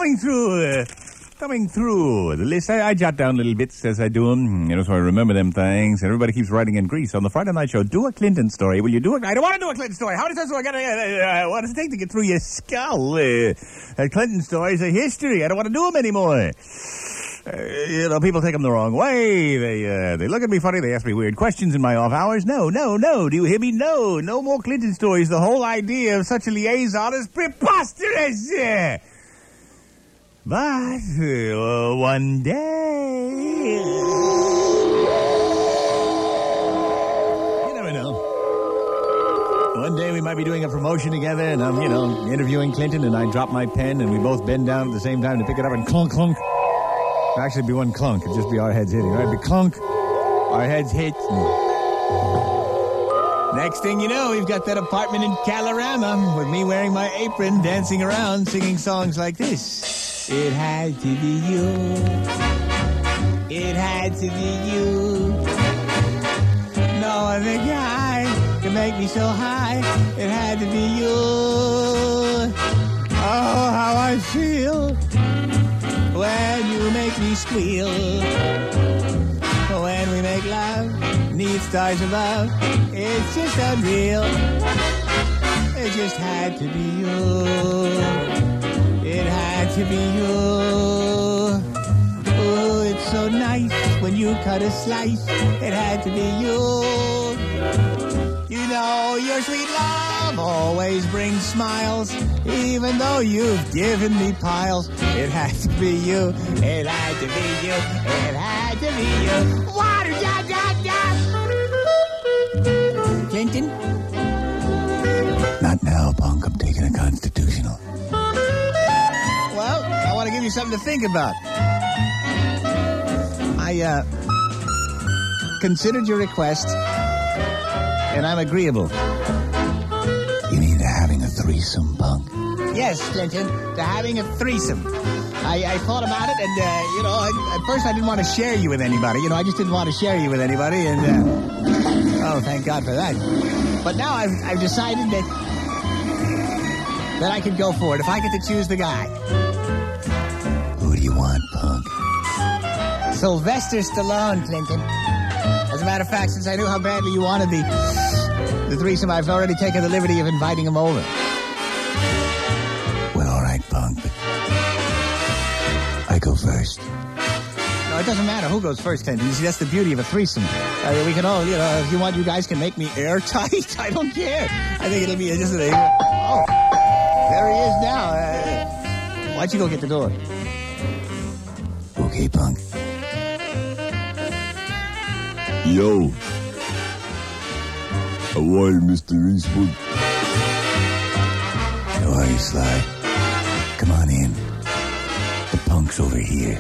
Coming through the list. I jot down little bits as I do them, so I remember them things. And everybody keeps writing in Greece on the Friday Night Show. Do a Clinton story. Will you do it? I don't want to do a Clinton story. How does that? So what does it take to get through your skull? Clinton stories are history. I don't want to do them anymore. People take them the wrong way. They look at me funny. They ask me weird questions in my off hours. No. Do you hear me? No more Clinton stories. The whole idea of such a liaison is preposterous. But one day, you never know. One day we might be doing a promotion together, and I'm, interviewing Clinton, and I drop my pen, and we both bend down at the same time to pick it up, and clunk, clunk. It'd actually be one clunk. It'd just be our heads hitting. Right? It'd be clunk, our heads hit. Next thing you know, we've got that apartment in Calorama with me wearing my apron, dancing around, singing songs like this. It had to be you. It had to be you. No other guy can make me so high. It had to be you. Oh, how I feel when you make me squeal. When we make love, neath stars above, it's just unreal. It just had to be you. It had to be you. Oh, it's so nice when you cut a slice. It had to be you. Your sweet love always brings smiles, even though you've given me piles. It had to be you. It had to be you. It had to be you. Water, Clinton? Not now, punk. I'm taking a constitutional. Well, I want to give you something to think about. I considered your request, and I'm agreeable. You mean to having a threesome, punk? Yes, Clinton, to having a threesome. I thought about it, and, at first I didn't want to share you with anybody. I just didn't want to share you with anybody, and, oh, thank God for that. But now I've decided that I could go for it if I get to choose the guy. Who do you want, punk? Sylvester Stallone, Clinton. As a matter of fact, since I knew how badly you wanted the threesome, I've already taken the liberty of inviting him over. Well, all right, punk, but I go first. No, it doesn't matter who goes first, Clinton. You see, that's the beauty of a threesome. We can all, if you want, you guys can make me airtight. I don't care. I think it'll be just a... Oh, there he is now. Why don't you go get the door? Okay, punk. Yo. How are you, Mr. Eastwood? How are you, Sly? Come on in. The punk's over here.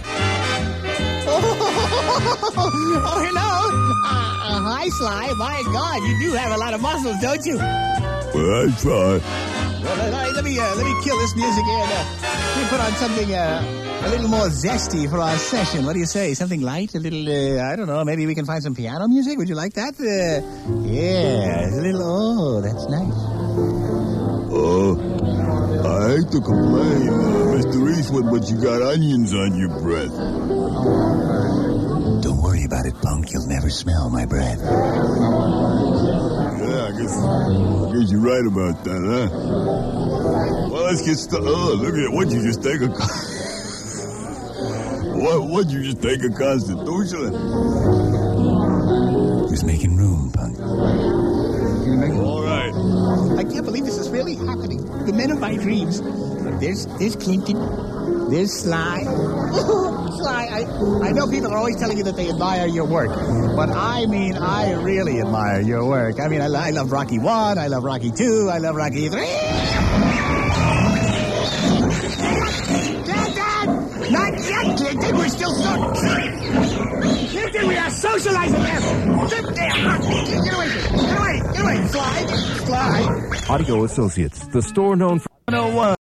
Oh, hello. Hi, Sly. My God, you do have a lot of muscles, don't you? Well, I try. Well, let me kill this music here. Let me put on something a little more zesty for our session. What do you say? Something light? A little, I don't know, maybe we can find some piano music? Would you like that? Yeah, a little, oh, that's nice. I hate to complain, Mr. Eastwood, but you got onions on your breath. Don't worry about it, punk. You'll never smell my breath. Yeah, I guess you're right about that, huh? Well, let's get started. Oh, look at it. What'd you just take a... What'd you just take a constitution? Just making room, punk. All right. I can't believe this is really happening. The men of my dreams. There's Clinton. There's Sly. Sly, I know people are always telling you that they admire your work. But I mean, I really admire your work. I mean, I love Rocky 1. I love Rocky 2. I love Rocky 3. Not yet, Clinton. We're still so... Clinton, we are socializing here. Get away, Sly. Audio Associates, the store known for 101.